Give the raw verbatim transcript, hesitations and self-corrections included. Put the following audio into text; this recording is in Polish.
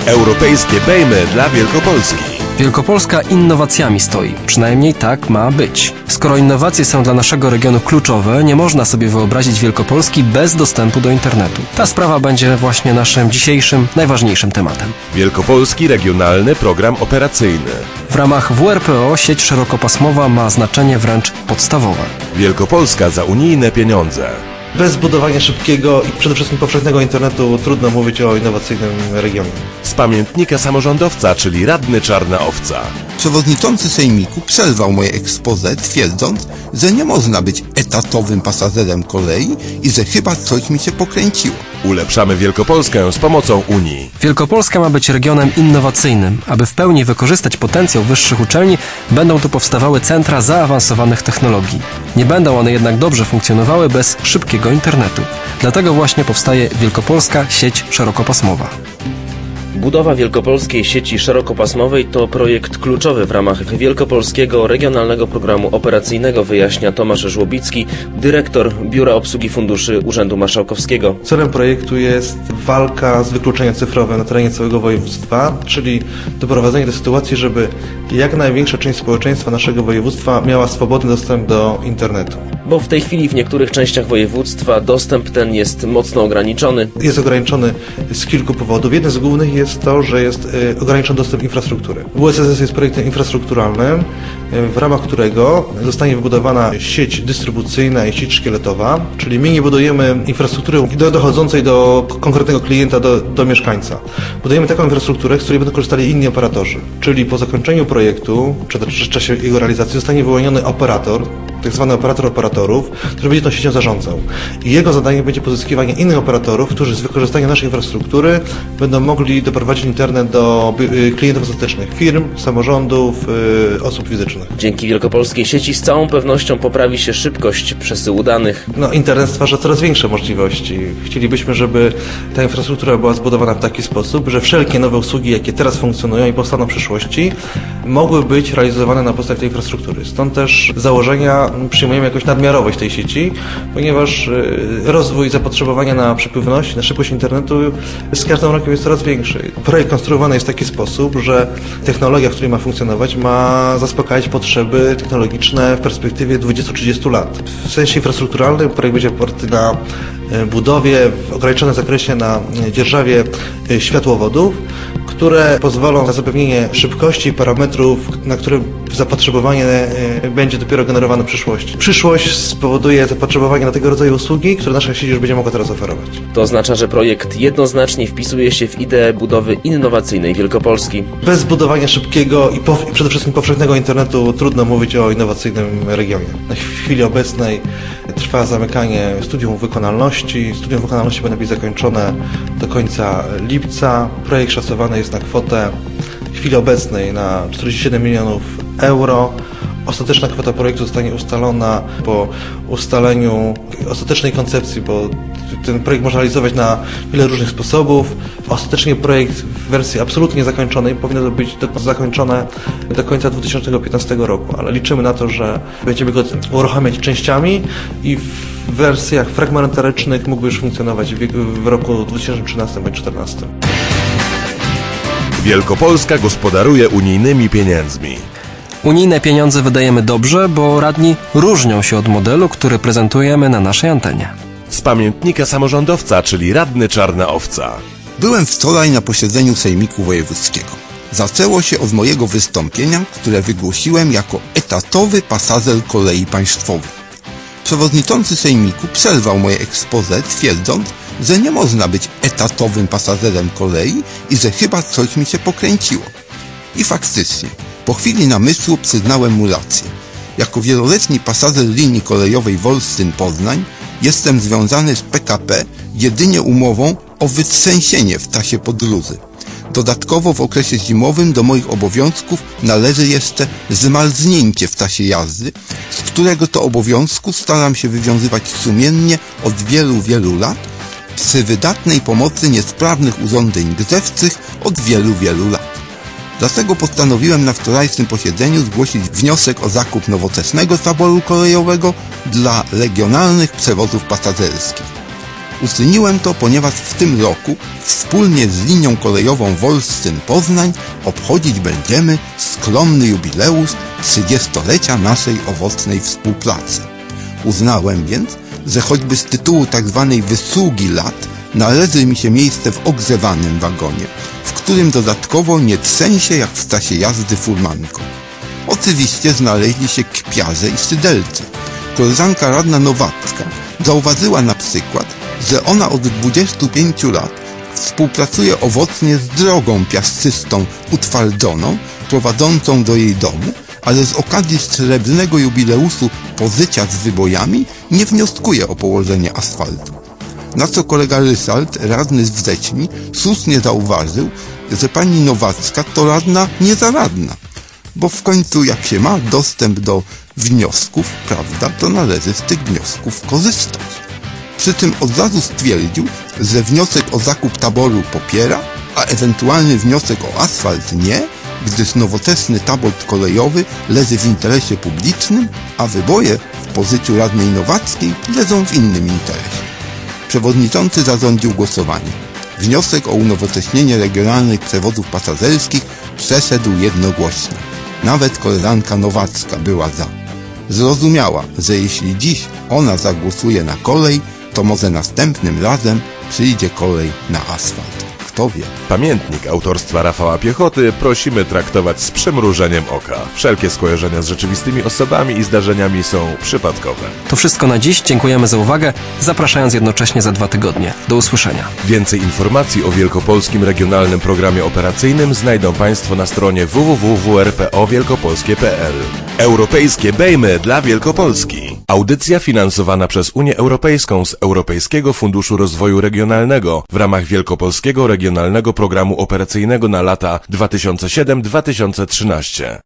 Europejskie bejmy dla Wielkopolski. Wielkopolska innowacjami stoi, przynajmniej tak ma być. Skoro innowacje są dla naszego regionu kluczowe, nie można sobie wyobrazić Wielkopolski bez dostępu do internetu. Ta sprawa będzie właśnie naszym dzisiejszym, najważniejszym tematem. Wielkopolski Regionalny Program Operacyjny. W ramach W R P O sieć szerokopasmowa ma znaczenie wręcz podstawowe. Wielkopolska za unijne pieniądze. Bez budowania szybkiego i przede wszystkim powszechnego internetu trudno mówić o innowacyjnym regionie. Z pamiętnika samorządowca, czyli radny Czarna Owca. Przewodniczący Sejmiku przerwał moje expose, twierdząc, że nie można być etatowym pasażerem kolei i że chyba coś mi się pokręciło. Ulepszamy Wielkopolskę z pomocą Unii. Wielkopolska ma być regionem innowacyjnym. Aby w pełni wykorzystać potencjał wyższych uczelni, będą tu powstawały centra zaawansowanych technologii. Nie będą one jednak dobrze funkcjonowały bez szybkiego internetu. Dlatego właśnie powstaje Wielkopolska Sieć Szerokopasmowa. Budowa wielkopolskiej sieci szerokopasmowej to projekt kluczowy w ramach Wielkopolskiego Regionalnego Programu Operacyjnego, wyjaśnia Tomasz Żłobicki, dyrektor Biura Obsługi Funduszy Urzędu Marszałkowskiego. Celem projektu jest walka z wykluczeniem cyfrowym na terenie całego województwa, czyli doprowadzenie do sytuacji, żeby jak największa część społeczeństwa naszego województwa miała swobodny dostęp do internetu. Bo w tej chwili w niektórych częściach województwa dostęp ten jest mocno ograniczony. Jest ograniczony z kilku powodów. Jeden z głównych jest to, że jest y, ograniczony dostęp infrastruktury. W S S S jest projektem infrastrukturalnym, y, w ramach którego zostanie wybudowana sieć dystrybucyjna i sieć szkieletowa, czyli my nie budujemy infrastruktury do, dochodzącej do konkretnego klienta, do, do mieszkańca. Budujemy taką infrastrukturę, z której będą korzystali inni operatorzy. Czyli po zakończeniu projektu, czy w czasie jego realizacji zostanie wyłoniony operator, tak zwany operator operatorów, który będzie tą siecią zarządzał. I jego zadaniem będzie pozyskiwanie innych operatorów, którzy z wykorzystaniem naszej infrastruktury będą mogli doprowadzić internet do klientów ostatecznych, firm, samorządów, osób fizycznych. Dzięki wielkopolskiej sieci z całą pewnością poprawi się szybkość przesyłu danych. No, internet stwarza coraz większe możliwości. Chcielibyśmy, żeby ta infrastruktura była zbudowana w taki sposób, że wszelkie nowe usługi, jakie teraz funkcjonują i powstaną w przyszłości, mogły być realizowane na podstawie tej infrastruktury. Stąd też założenia przyjmujemy jakąś nadmiarowość tej sieci, ponieważ rozwój zapotrzebowania na przepływność, na szybkość internetu z każdym rokiem jest coraz większy. Projekt konstruowany jest w taki sposób, że technologia, w której ma funkcjonować, ma zaspokajać potrzeby technologiczne w perspektywie dwudziestu do trzydziestu lat. W sensie infrastrukturalnym projekt będzie oparty na budowie w ograniczonym zakresie na dzierżawie światłowodów, które pozwolą na zapewnienie szybkości i parametrów, na które zapotrzebowanie będzie dopiero generowane w przyszłości. Przyszłość spowoduje zapotrzebowanie na tego rodzaju usługi, które nasza sieć już będzie mogła teraz oferować. To oznacza, że projekt jednoznacznie wpisuje się w ideę budowy innowacyjnej Wielkopolski. Bez budowania szybkiego i, i przede wszystkim powszechnego internetu trudno mówić o innowacyjnym regionie. Na chwili obecnej trwa zamykanie studium wykonalności. Studium wykonalności powinno być zakończone do końca lipca. Projekt szacowany jest na kwotę w chwili obecnej na czterdzieści siedem milionów euro. Ostateczna kwota projektu zostanie ustalona po ustaleniu ostatecznej koncepcji, bo ten projekt można realizować na wiele różnych sposobów. Ostatecznie projekt w wersji absolutnie zakończonej powinno to być zakończone do końca dwa tysiące piętnastego roku, ale liczymy na to, że będziemy go uruchamiać częściami i w wersjach fragmentarycznych mógłby już funkcjonować w, w roku dwa tysiące trzynastym bądź dwa tysiące czternastym. Wielkopolska gospodaruje unijnymi pieniędzmi. Unijne pieniądze wydajemy dobrze, bo radni różnią się od modelu, który prezentujemy na naszej antenie. Z pamiętnika samorządowca, czyli radny Czarna Owca. Byłem wczoraj na posiedzeniu Sejmiku Wojewódzkiego. Zaczęło się od mojego wystąpienia, które wygłosiłem jako etatowy pasażer kolei państwowych. Przewodniczący Sejmiku przerwał moje expose, twierdząc, że nie można być etatowym pasażerem kolei i że chyba coś mi się pokręciło. I faktycznie, po chwili namysłu przyznałem mu rację. Jako wieloletni pasażer linii kolejowej Wolsztyn-Poznań jestem związany z P K P jedynie umową o wytrzęsienie w czasie podróży. Dodatkowo w okresie zimowym do moich obowiązków należy jeszcze zmarznięcie w czasie jazdy, z którego to obowiązku staram się wywiązywać sumiennie od wielu, wielu lat, przy wydatnej pomocy niesprawnych urządzeń grzewczych od wielu, wielu lat. Dlatego postanowiłem na wczorajszym posiedzeniu zgłosić wniosek o zakup nowoczesnego taboru kolejowego dla regionalnych przewozów pasażerskich. Uczyniłem to, ponieważ w tym roku wspólnie z linią kolejową Wolsztyn-Poznań obchodzić będziemy skromny jubileusz trzydziestolecia naszej owocnej współpracy. Uznałem więc, że choćby z tytułu tzw. wysługi lat należy mi się miejsce w ogrzewanym wagonie, w którym dodatkowo nie trzęsie jak w czasie jazdy furmanką. Oczywiście znaleźli się kpiarze i szydelcy. Koleżanka radna Nowacka zauważyła na przykład, że ona od dwudziestu pięciu lat współpracuje owocnie z drogą piaszczystą utwardzoną, prowadzącą do jej domu, ale z okazji srebrnego jubileuszu pozycia z wybojami nie wnioskuje o położenie asfaltu. Na co kolega Ryszard, radny z Wrześni, słusznie zauważył, że pani Nowacka to radna niezaradna, bo w końcu jak się ma dostęp do wniosków, prawda, to należy z tych wniosków korzystać. Przy czym od razu stwierdził, że wniosek o zakup taboru popiera, a ewentualny wniosek o asfalt nie, gdyż nowoczesny tabor kolejowy leży w interesie publicznym, a wyboje w pozyciu radnej Nowackiej leżą w innym interesie. Przewodniczący zarządził głosowanie. Wniosek o unowocześnienie regionalnych przewozów pasażerskich przeszedł jednogłośnie. Nawet koleżanka Nowacka była za. Zrozumiała, że jeśli dziś ona zagłosuje na kolej, to może następnym razem przyjdzie kolej na asfalt. Kto wie? Pamiętnik autorstwa Rafała Piechoty prosimy traktować z przymrużeniem oka. Wszelkie skojarzenia z rzeczywistymi osobami i zdarzeniami są przypadkowe. To wszystko na dziś. Dziękujemy za uwagę, zapraszając jednocześnie za dwa tygodnie. Do usłyszenia. Więcej informacji o Wielkopolskim Regionalnym Programie Operacyjnym znajdą Państwo na stronie w w w kropka w r p o wielkopolskie kropka p l. Europejskie Bejmy dla Wielkopolski. Audycja finansowana przez Unię Europejską z Europejskiego Funduszu Rozwoju Regionalnego w ramach Wielkopolskiego Regionalnego Programu Operacyjnego na lata dwa tysiące siódmy do dwa tysiące trzynastego.